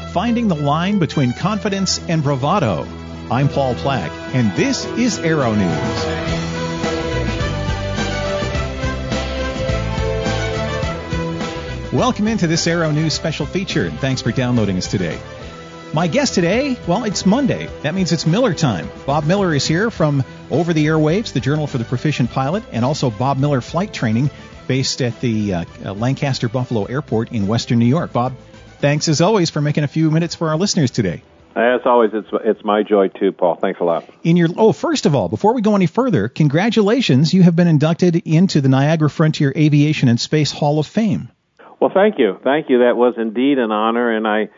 finding the line between confidence and bravado. I'm Paul Plack, and this is Aero News. Welcome into this Aero News special feature, and thanks for downloading us today. My guest today, well, it's Monday. That means it's Miller time. Bob Miller is here from Over the Airwaves, the Journal for the Proficient Pilot, and also Bob Miller Flight Training, based at the Lancaster Buffalo Airport in Western New York. Bob, thanks as always for making a few minutes for our listeners today. As always, it's my joy too, Paul. Thanks a lot. First of all, before we go any further, congratulations. You have been inducted into the Niagara Frontier Aviation and Space Hall of Fame. Well, thank you. That was indeed an honor, and I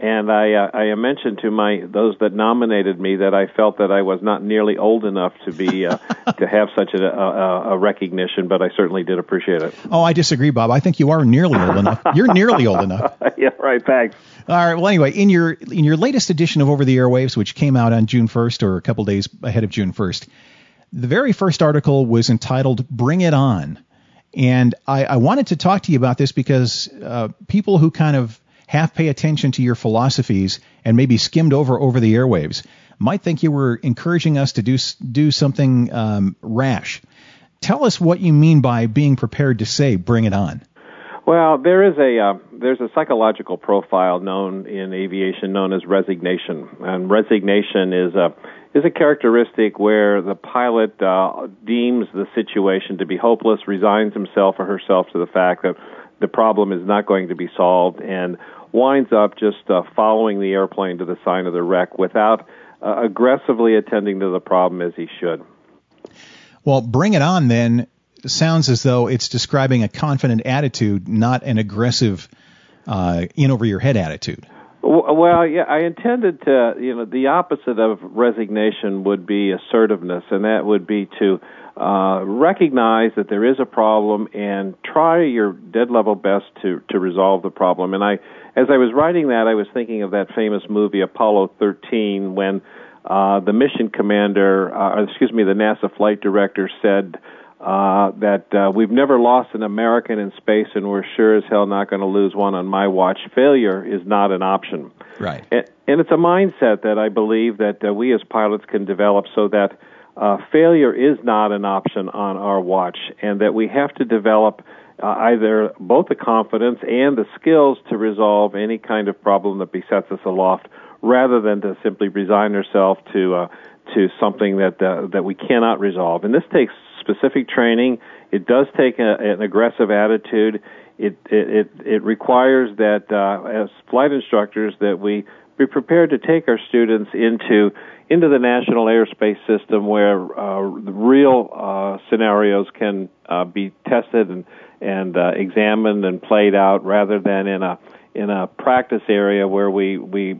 mentioned to those that nominated me that I felt that I was not nearly old enough to be to have such a recognition, but I certainly did appreciate it. Oh, I disagree, Bob. I think you are nearly old enough. You're nearly old enough. Yeah, right. Thanks. All right. Well, anyway, in your latest edition of Over the Airwaves, which came out on June 1st or a couple days ahead of June 1st, the very first article was entitled "Bring It On," and I wanted to talk to you about this because people who kind of half pay attention to your philosophies and maybe skimmed over the airwaves might think you were encouraging us to do something rash. Tell us what you mean by being prepared to say "bring it on." Well, there's a psychological profile known in aviation known as resignation, and resignation is a characteristic where the pilot deems the situation to be hopeless, resigns himself or herself to the fact that the problem is not going to be solved, and winds up just following the airplane to the sign of the wreck without aggressively attending to the problem as he should. Well, "bring it on" then sounds as though it's describing a confident attitude, not an aggressive, in-over-your-head attitude. Well, yeah, I intended to, the opposite of resignation would be assertiveness, and that would be to recognize that there is a problem and try your dead level best to resolve the problem. And as I was writing that, I was thinking of that famous movie Apollo 13 when the mission commander, the NASA flight director said that we've never lost an American in space, and we're sure as hell not going to lose one on my watch. Failure is not an option. Right. And it's a mindset that I believe that we as pilots can develop so that failure is not an option on our watch, and that we have to develop either both the confidence and the skills to resolve any kind of problem that besets us aloft, rather than to simply resign ourselves to something that we cannot resolve. And this takes specific training. It does take an aggressive attitude. It requires that as flight instructors that we be prepared to take our students into the National Airspace System where the real scenarios can be tested and examined and played out, rather than in a practice area where we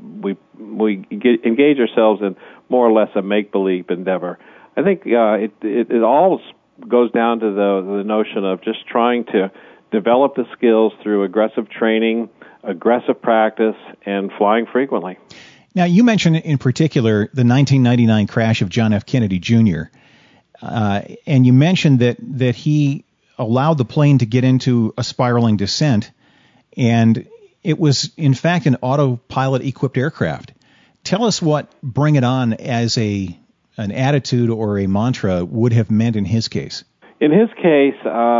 engage ourselves in more or less a make-believe endeavor. I think it all goes down to the notion of just trying to develop the skills through aggressive training, aggressive practice, and flying frequently. Now, you mentioned in particular the 1999 crash of John F. Kennedy Jr., and you mentioned that he allowed the plane to get into a spiraling descent, and it was, in fact, an autopilot-equipped aircraft. Tell us what "bring it on" as an attitude or a mantra would have meant in his case. In his case,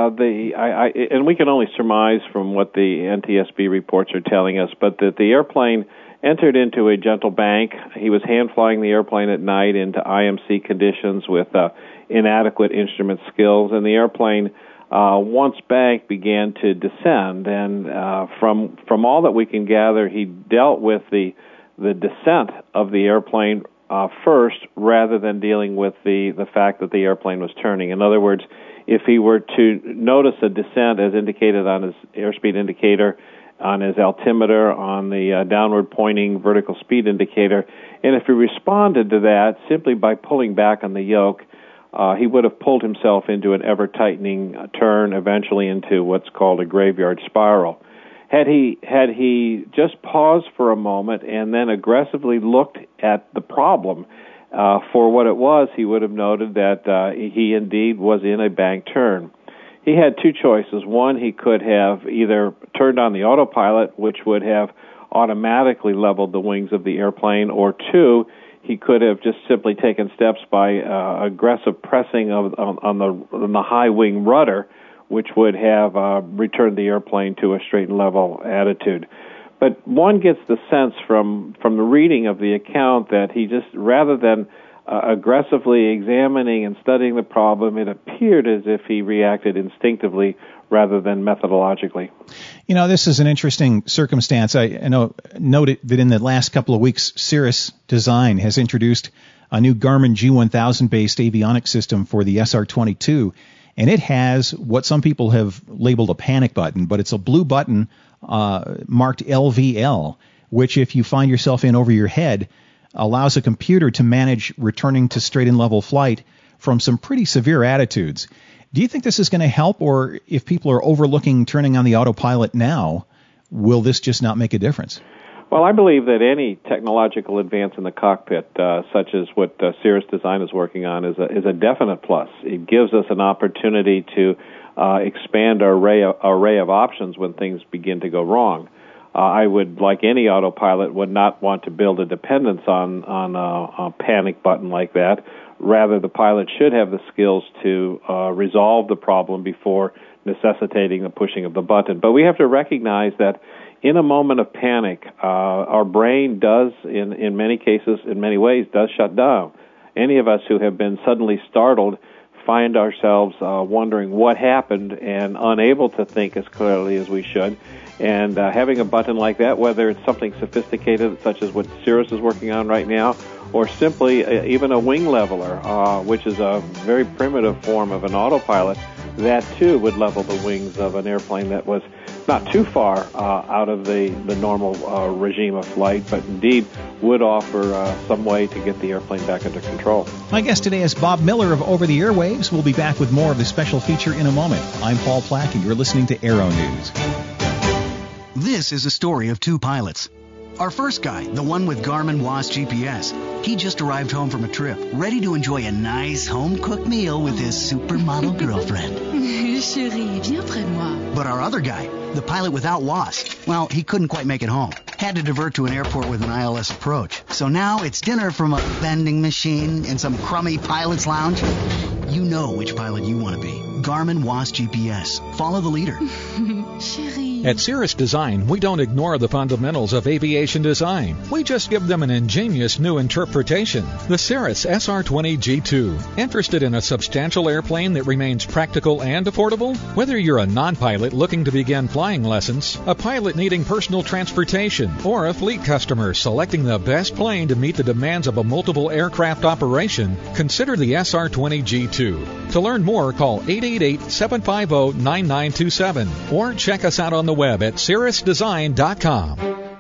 and we can only surmise from what the NTSB reports are telling us, but that the airplane entered into a gentle bank. He was hand-flying the airplane at night into IMC conditions with inadequate instrument skills, and the airplane, once banked, began to descend. And from all that we can gather, he dealt with the descent of the airplane first, rather than dealing with the fact that the airplane was turning. In other words, if he were to notice a descent as indicated on his airspeed indicator, on his altimeter, on the downward pointing vertical speed indicator, and if he responded to that simply by pulling back on the yoke, he would have pulled himself into an ever-tightening turn, eventually into what's called a graveyard spiral. Had he just paused for a moment and then aggressively looked at the problem for what it was, he would have noted that he indeed was in a bank turn. He had two choices. One, he could have either turned on the autopilot, which would have automatically leveled the wings of the airplane, or two, he could have just simply taken steps by aggressive pressing on the high wing rudder, which would have returned the airplane to a straight and level attitude. But one gets the sense from the reading of the account that he just, rather than aggressively examining and studying the problem, it appeared as if he reacted instinctively rather than methodologically. This is an interesting circumstance. I noted that in the last couple of weeks, Cirrus Design has introduced a new Garmin G1000-based avionics system for the SR-22, and it has what some people have labeled a panic button, but it's a blue button marked LVL, which if you find yourself in over your head, allows a computer to manage returning to straight and level flight from some pretty severe attitudes. Do you think this is going to help, or if people are overlooking turning on the autopilot now, will this just not make a difference? Well, I believe that any technological advance in the cockpit, such as what Cirrus Design is working on, is a definite plus. It gives us an opportunity to expand our array of options when things begin to go wrong. I would, like any autopilot, would not want to build a dependence on a panic button like that. Rather, the pilot should have the skills to resolve the problem before necessitating the pushing of the button. But we have to recognize that in a moment of panic, our brain does, in many cases, in many ways, does shut down. Any of us who have been suddenly startled find ourselves wondering what happened and unable to think as clearly as we should. And having a button like that, whether it's something sophisticated such as what Cirrus is working on right now, or simply even a wing leveler, which is a very primitive form of an autopilot, that too would level the wings of an airplane that was not too far out of the normal regime of flight, but indeed would offer some way to get the airplane back under control. My guest today is Bob Miller of Over the Airwaves. We'll be back with more of the special feature in a moment. I'm Paul Plack, and you're listening to Aero News. This is a story of two pilots. Our first guy, the one with Garmin WAAS GPS, he just arrived home from a trip, ready to enjoy a nice home-cooked meal with his supermodel girlfriend. Chérie, viens près de moi. But our other guy, the pilot without WAAS, well, he couldn't quite make it home. Had to divert to an airport with an ILS approach. So now it's dinner from a vending machine in some crummy pilot's lounge. You know which pilot you want to be. Garmin WAAS GPS. Follow the leader. Chérie. At Cirrus Design, we don't ignore the fundamentals of aviation design. We just give them an ingenious new interpretation. The Cirrus SR-20 G2. Interested in a substantial airplane that remains practical and affordable? Whether you're a non-pilot looking to begin flying lessons, a pilot needing personal transportation, or a fleet customer selecting the best plane to meet the demands of a multiple aircraft operation, consider the SR-20 G2. To learn more, call 888-750-9927 or check us out on the web at cirrusdesign.com.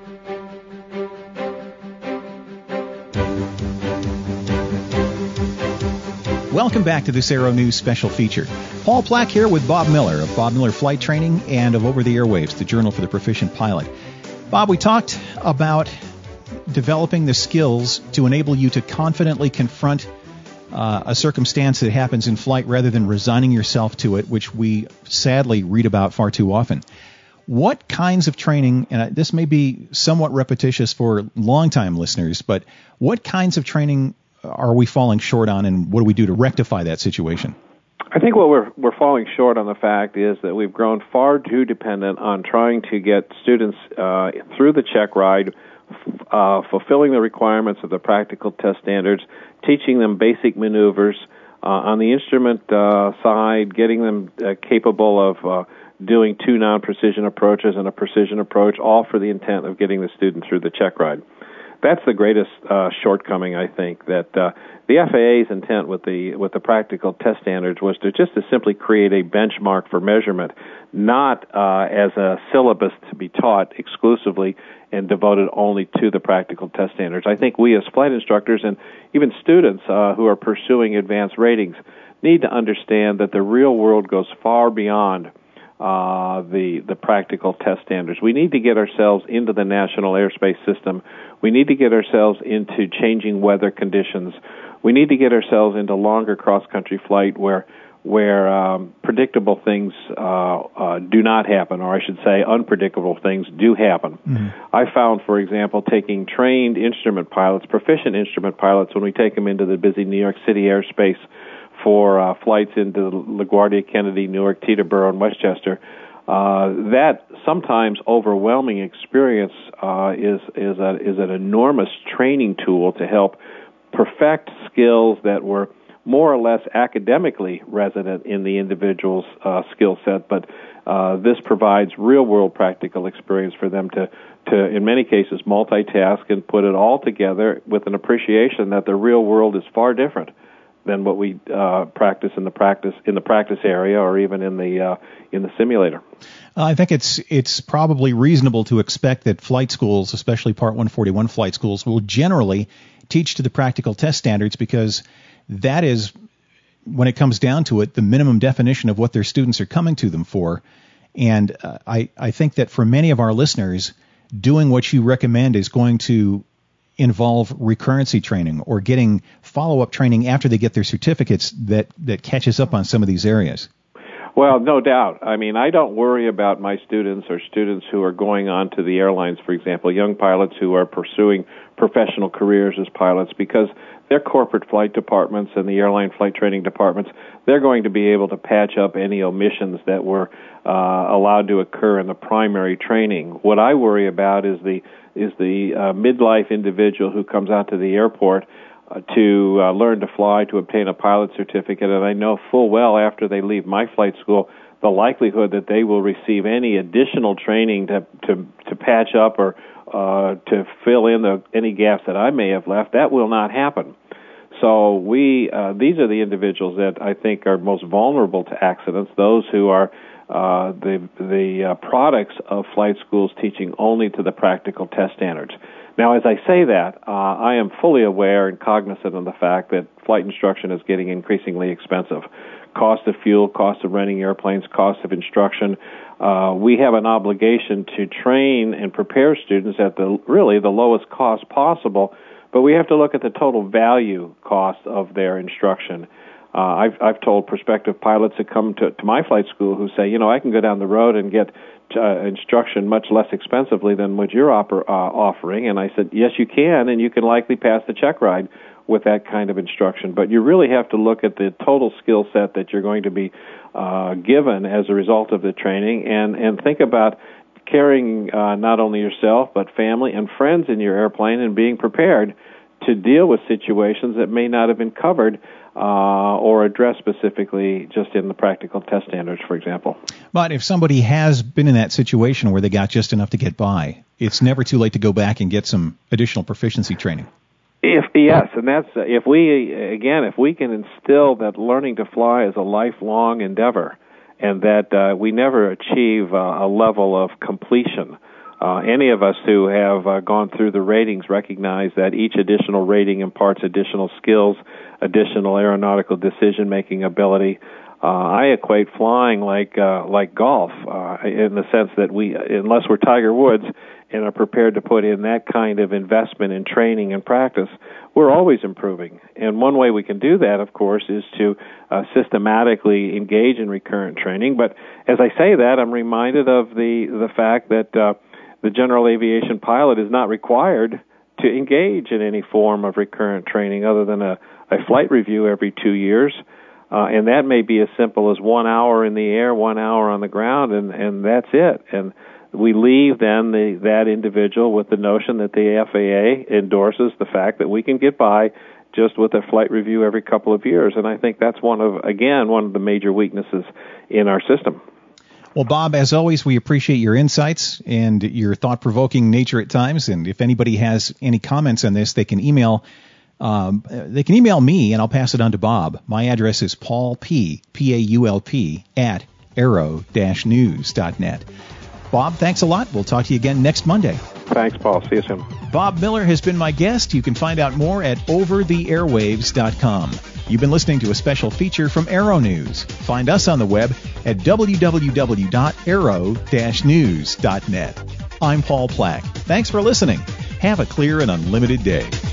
Welcome back to this Aero News special feature. Paul Plack here with Bob Miller of Bob Miller Flight Training and of Over the Airwaves, the Journal for the Proficient Pilot. Bob, we talked about developing the skills to enable you to confidently confront a circumstance that happens in flight rather than resigning yourself to it, which we sadly read about far too often. What kinds of training, and this may be somewhat repetitious for longtime listeners, but what kinds of training are we falling short on, and what do we do to rectify that situation? I think what we're falling short on the fact is that we've grown far too dependent on trying to get students through the check ride, fulfilling the requirements of the practical test standards, teaching them basic maneuvers on the instrument side, getting them capable of doing two non-precision approaches and a precision approach, all for the intent of getting the student through the check ride. That's the greatest shortcoming, I think, that the FAA's intent with the practical test standards was to simply create a benchmark for measurement, not as a syllabus to be taught exclusively and devoted only to the practical test standards. I think we as flight instructors and even students who are pursuing advanced ratings need to understand that the real world goes far beyond the practical test standards. We need to get ourselves into the National Airspace System. We need to get ourselves into changing weather conditions. We need to get ourselves into longer cross-country flight where where predictable things do not happen, or I should say unpredictable things do happen. Mm-hmm. I found, for example, taking trained instrument pilots, proficient instrument pilots, when we take them into the busy New York City airspace for flights into LaGuardia, Kennedy, Newark, Teterboro, and Westchester, that sometimes overwhelming experience is an enormous training tool to help perfect skills that were more or less academically resident in the individual's skill set, but this provides real-world practical experience for them to, in many cases, multitask and put it all together with an appreciation that the real world is far different than what we practice in the practice area or even in the simulator. I think it's probably reasonable to expect that flight schools, especially Part 141 flight schools, will generally teach to the practical test standards, because that is, when it comes down to it, the minimum definition of what their students are coming to them for. And I think that for many of our listeners, doing what you recommend is going to involve recurrency training or getting follow-up training after they get their certificates that catches up on some of these areas. Well, no doubt. I mean, I don't worry about my students or students who are going on to the airlines, for example, young pilots who are pursuing professional careers as pilots, because their corporate flight departments and the airline flight training departments, they're going to be able to patch up any omissions that were allowed to occur in the primary training. What I worry about is the midlife individual who comes out to the airport to learn to fly, to obtain a pilot certificate, and I know full well after they leave my flight school, the likelihood that they will receive any additional training to patch up or to fill in any gaps that I may have left, that will not happen. So these are the individuals that I think are most vulnerable to accidents, those who are the products of flight schools teaching only to the practical test standards. Now, as I say that, I am fully aware and cognizant of the fact that flight instruction is getting increasingly expensive. Cost of fuel, cost of renting airplanes, cost of instruction. We have an obligation to train and prepare students at the lowest cost possible, but we have to look at the total value cost of their instruction. I've told prospective pilots that come to my flight school who say, I can go down the road and get instruction much less expensively than what you're offering. And I said, yes, you can, and you can likely pass the check ride with that kind of instruction. But you really have to look at the total skill set that you're going to be given as a result of the training, and think about carrying not only yourself but family and friends in your airplane and being prepared to deal with situations that may not have been covered or addressed specifically just in the practical test standards, for example. But if somebody has been in that situation where they got just enough to get by, it's never too late to go back and get some additional proficiency training. Yes, and that's if we can instill that learning to fly is a lifelong endeavor, and that we never achieve a level of completion. Any of us who have gone through the ratings recognize that each additional rating imparts additional skills, additional aeronautical decision-making ability. I equate flying like golf in the sense that unless we're Tiger Woods and are prepared to put in that kind of investment in training and practice, we're always improving. And one way we can do that, of course, is to systematically engage in recurrent training. But as I say that, I'm reminded of the fact that the general aviation pilot is not required to engage in any form of recurrent training other than a flight review every 2 years. And that may be as simple as 1 hour in the air, 1 hour on the ground, and that's it. And we leave then that individual with the notion that the FAA endorses the fact that we can get by just with a flight review every couple of years. And I think that's one of the major weaknesses in our system. Well, Bob, as always, we appreciate your insights and your thought-provoking nature at times. And if anybody has any comments on this, they can email me, and I'll pass it on to Bob. My address is paulp, P-A-U-L-P, @aero-news.net. Bob, thanks a lot. We'll talk to you again next Monday. Thanks, Paul. See you soon. Bob Miller has been my guest. You can find out more at overtheairwaves.com. You've been listening to a special feature from Aero News. Find us on the web at www.aero-news.net. I'm Paul Plack. Thanks for listening. Have a clear and unlimited day.